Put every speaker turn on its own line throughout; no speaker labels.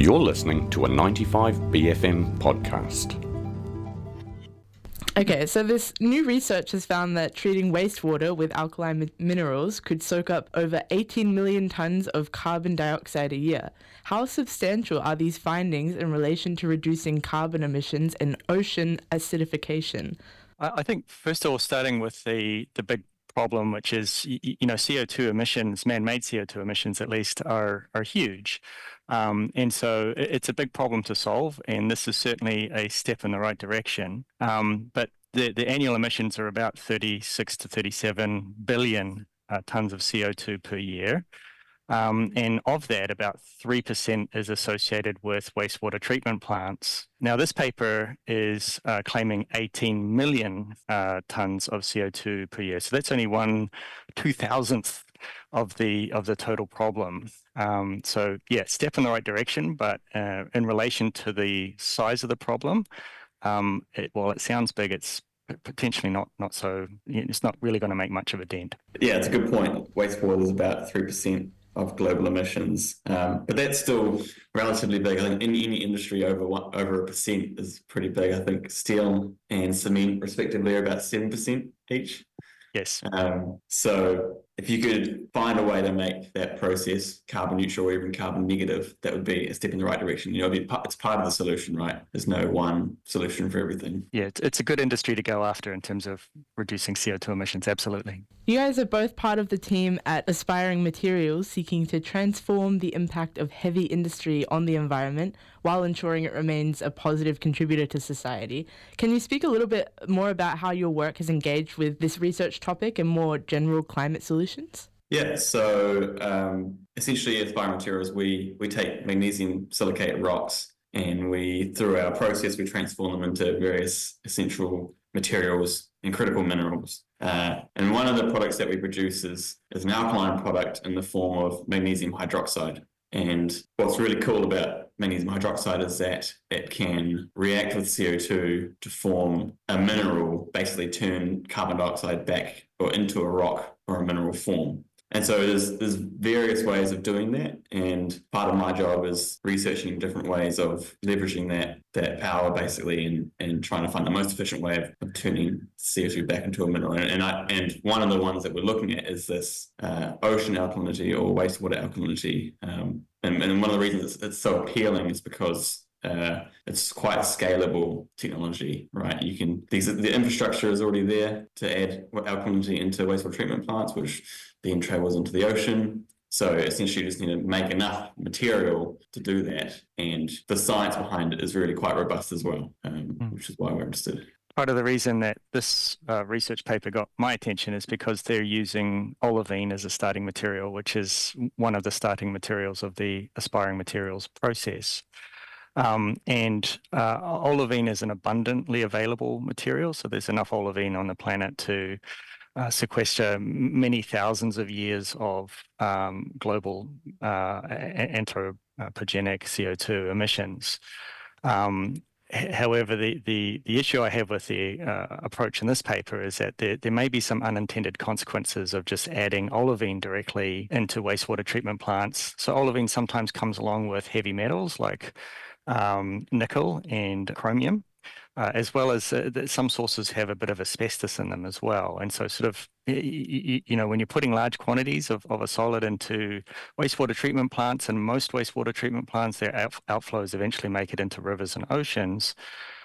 You're listening to a 95BFM podcast.
Okay, so this new research has found that treating wastewater with alkaline minerals could soak up over 18 million tonnes of carbon dioxide a year. How substantial are these findings in relation to reducing carbon emissions and ocean acidification?
I think, first of all, starting with the big problem, which is, CO2 emissions, man-made CO2 emissions at least, are huge. And so it's a big problem to solve, and this is certainly a step in the right direction. But the annual emissions are about 36 to 37 billion tons of CO2 per year. And of that, about 3% is associated with wastewater treatment plants. Now, this paper is claiming 18 million tons of CO2 per year. So that's only 1/2000th of the total problem. So yeah, step in the right direction, but in relation to the size of the problem, while it sounds big, it's potentially not so. It's not really going to make much of a dent.
Yeah, it's a good point. Wastewater is about 3% of global emissions, but that's still relatively big. I think in any industry over 1% is pretty big. I think steel and cement respectively are about 7% each.
Yes.
So if you could find a way to make that process carbon neutral or even carbon negative, that would be a step in the right direction. It's part of the solution, right? There's no one solution for everything.
Yeah, it's a good industry to go after in terms of reducing CO2 emissions, absolutely.
You guys are both part of the team at Aspiring Materials, seeking to transform the impact of heavy industry on the environment while ensuring it remains a positive contributor to society. Can you speak a little bit more about how your work has engaged with this research topic and more general climate solutions?
Yeah, so essentially at Aspiring Materials, we take magnesium silicate rocks and through our process, we transform them into various essential materials and critical minerals. And one of the products that we produce is an alkaline product in the form of magnesium hydroxide. And what's really cool about magnesium hydroxide is that it can react with CO2 to form a mineral, basically turn carbon dioxide back or into a rock or a mineral form. And so there's various ways of doing that, and part of my job is researching different ways of leveraging that power basically and trying to find the most efficient way of turning CO2 back into a mineral. And one of the ones that we're looking at is this ocean alkalinity or wastewater alkalinity. And one of the reasons it's so appealing is because it's quite a scalable technology, right? The infrastructure is already there to add alkalinity into wastewater treatment plants, which then travels into the ocean. So essentially you just need to make enough material to do that. And the science behind it is really quite robust as well, which is why we're interested.
Part of the reason that this research paper got my attention is because they're using olivine as a starting material, which is one of the starting materials of the Aspiring Materials process. And olivine is an abundantly available material, so there's enough olivine on the planet to sequester many thousands of years of global anthropogenic CO2 emissions. However, the issue I have with the approach in this paper is that there may be some unintended consequences of just adding olivine directly into wastewater treatment plants. So olivine sometimes comes along with heavy metals like nickel and chromium, as well as some sources have a bit of asbestos in them as well. And so sort of, when you're putting large quantities of a solid into wastewater treatment plants, and most wastewater treatment plants, their outflows eventually make it into rivers and oceans,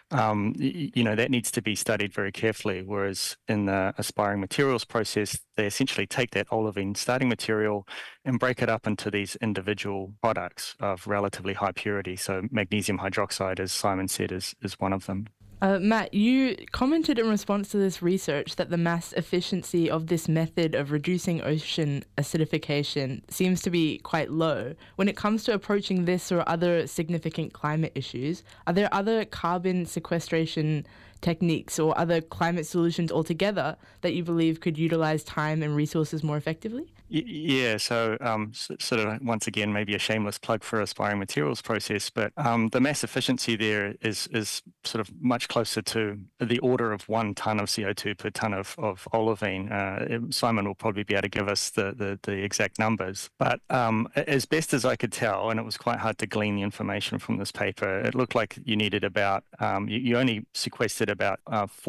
that needs to be studied very carefully. Whereas in the Aspiring Materials process, they essentially take that olivine starting material and break it up into these individual products of relatively high purity. So magnesium hydroxide, as Simon said, is one of them.
Matt, you commented in response to this research that the mass efficiency of this method of reducing ocean acidification seems to be quite low. When it comes to approaching this or other significant climate issues, are there other carbon sequestration techniques or other climate solutions altogether that you believe could utilize time and resources more effectively?
Yeah, so sort of once again, maybe a shameless plug for Aspiring Materials process, but the mass efficiency there is sort of much closer to the order of 1 ton of CO2 per ton of olivine. Simon will probably be able to give us the exact numbers, but as best as I could tell, and it was quite hard to glean the information from this paper, it looked like you needed about, you only sequestered about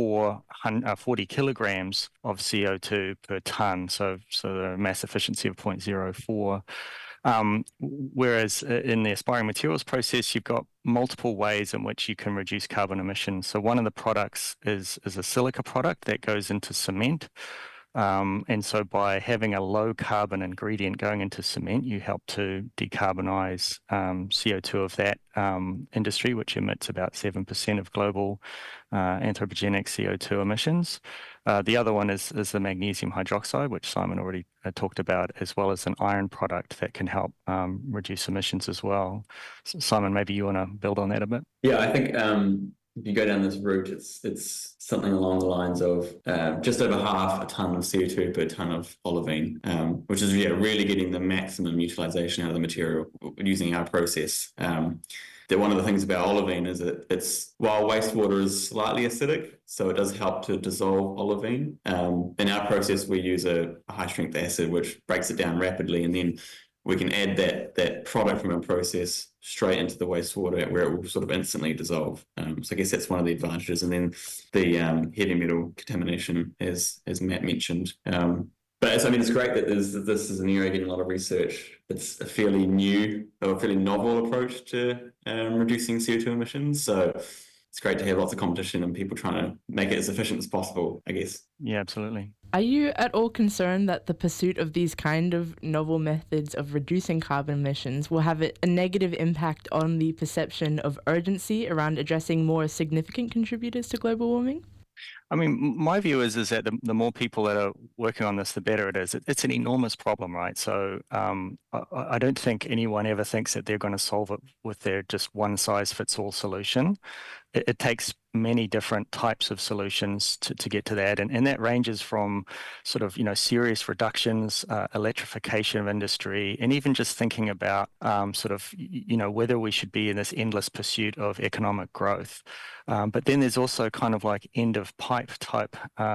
40 kilograms of CO2 per ton, so the mass efficiency of 0.04. Whereas in the Aspiring Materials process, you've got multiple ways in which you can reduce carbon emissions. So one of the products is a silica product that goes into cement. And so by having a low carbon ingredient going into cement, you help to decarbonize CO2 of that industry, which emits about 7% of global anthropogenic CO2 emissions. The other one is the magnesium hydroxide, which Simon already talked about, as well as an iron product that can help reduce emissions as well. So Simon, maybe you want to build on that a bit?
Yeah, I think if you go down this route, it's something along the lines of just over half a ton of CO2 per ton of olivine, which is really getting the maximum utilization out of the material using our process. That one of the things about olivine is that while wastewater is slightly acidic, so it does help to dissolve olivine. In our process, we use a high strength acid, which breaks it down rapidly, and then we can add that product from our process straight into the wastewater where it will sort of instantly dissolve. So I guess that's one of the advantages. And then the heavy metal contamination, as Matt mentioned. But it's great that this is an area getting a lot of research. It's a fairly novel approach to reducing CO2 emissions. So it's great to have lots of competition and people trying to make it as efficient as possible, I guess.
Yeah, absolutely.
Are you at all concerned that the pursuit of these kind of novel methods of reducing carbon emissions will have a negative impact on the perception of urgency around addressing more significant contributors to global warming?
I mean, my view is that the more people that are working on this, the better it is. It's an enormous problem, right? So I don't think anyone ever thinks that they're going to solve it with their just one-size-fits-all solution. It takes many different types of solutions to get to that. And that ranges from sort of, serious reductions, electrification of industry, and even just thinking about sort of, whether we should be in this endless pursuit of economic growth. But then there's also kind of like end of pipe type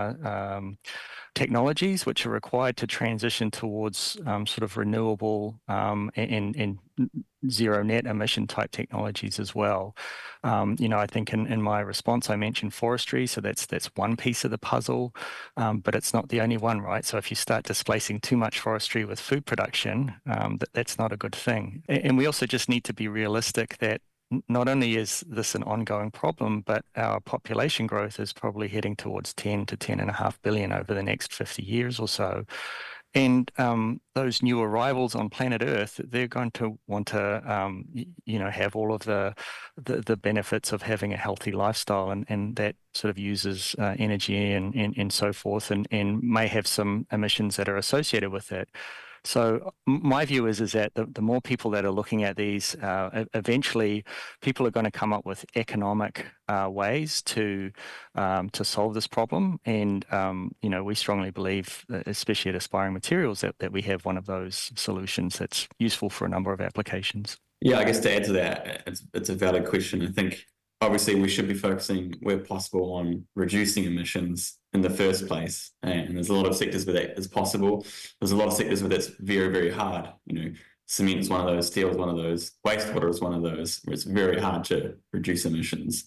technologies which are required to transition towards sort of renewable and zero net emission type technologies as well. I think in my response, I mentioned forestry. So that's one piece of the puzzle, but it's not the only one, right? So if you start displacing too much forestry with food production, that's not a good thing. And we also just need to be realistic that not only is this an ongoing problem, but our population growth is probably heading towards 10 to 10.5 billion over the next 50 years or so. And those new arrivals on planet Earth, they're going to want to, have all of the benefits of having a healthy lifestyle, and that sort of uses energy and so forth, and may have some emissions that are associated with it. So my view is that the more people that are looking at these, eventually people are going to come up with economic ways to solve this problem. And, we strongly believe, especially at Aspiring Materials, that we have one of those solutions that's useful for a number of applications.
Yeah, I guess to add to that, it's a valid question. I think obviously we should be focusing where possible on reducing emissions in the first place. And there's a lot of sectors where that is possible. There's a lot of sectors where that's very, very hard. Cement is one of those, steel is one of those, wastewater is one of those, where it's very hard to reduce emissions.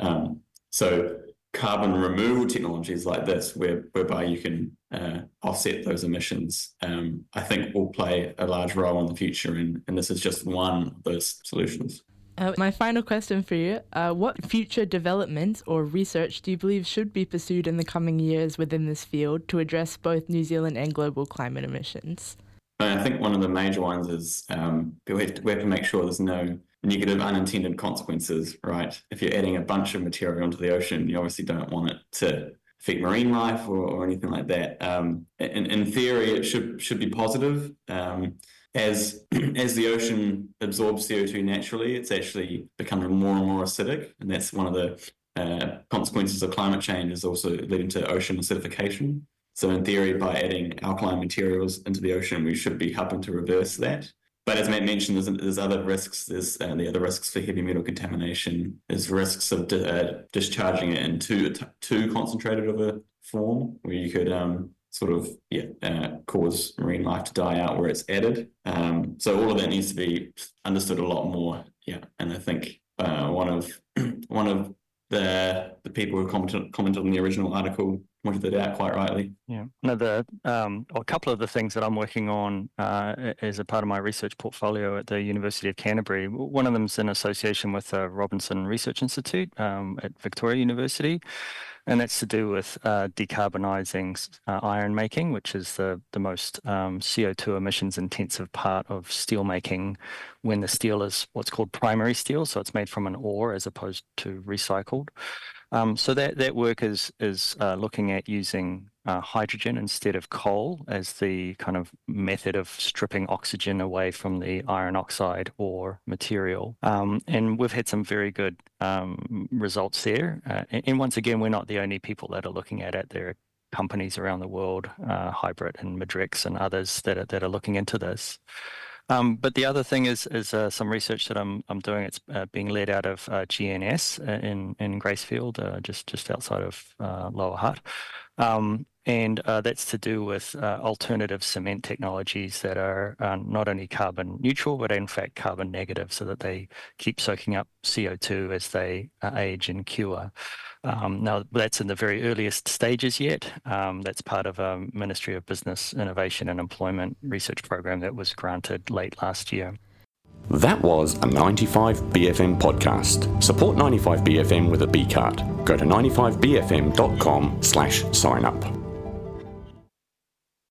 So carbon removal technologies like this, whereby you can offset those emissions, I think will play a large role in the future. And this is just one of those solutions.
My final question for you, what future developments or research do you believe should be pursued in the coming years within this field to address both New Zealand and global climate emissions?
I think one of the major ones is we have to make sure there's no negative unintended consequences, right? If you're adding a bunch of material into the ocean, you obviously don't want it to affect marine life or anything like that. In theory, it should be positive. As the ocean absorbs CO2 naturally, it's actually becoming more and more acidic, and that's one of the consequences of climate change, is also leading to ocean acidification. So in theory, by adding alkaline materials into the ocean, we should be helping to reverse that. But as Matt mentioned, there's other risks. There's the other risks for heavy metal contamination. There's risks of discharging it in too concentrated of a form, where you could cause marine life to die out where it's added. So all of that needs to be understood a lot more. Yeah, and I think one of the people who commented on the original article pointed that out quite rightly.
Yeah, a couple of the things that I'm working on as a part of my research portfolio at the University of Canterbury. One of them is in association with the Robinson Research Institute at Victoria University, and that's to do with decarbonising iron making, which is the most CO2 emissions intensive part of steel making, when the steel is what's called primary steel, so it's made from an ore as opposed to recycled. So that work is looking at using hydrogen instead of coal as the kind of method of stripping oxygen away from the iron oxide ore material. And we've had some very good results there. And once again, we're not the only people that are looking at it. There are companies around the world, Hybrid and Madrex and others that are looking into this. But the other thing is some research that I'm doing. It's being led out of GNS in Gracefield, just outside of Lower Hutt. And that's to do with alternative cement technologies that are not only carbon neutral, but in fact carbon negative, so that they keep soaking up CO2 as they age and cure. Now, that's in the very earliest stages yet. That's part of a Ministry of Business, Innovation and Employment research program that was granted late last year.
That was a 95BFM podcast. Support 95BFM with a B card. Go to 95bfm.com/sign up.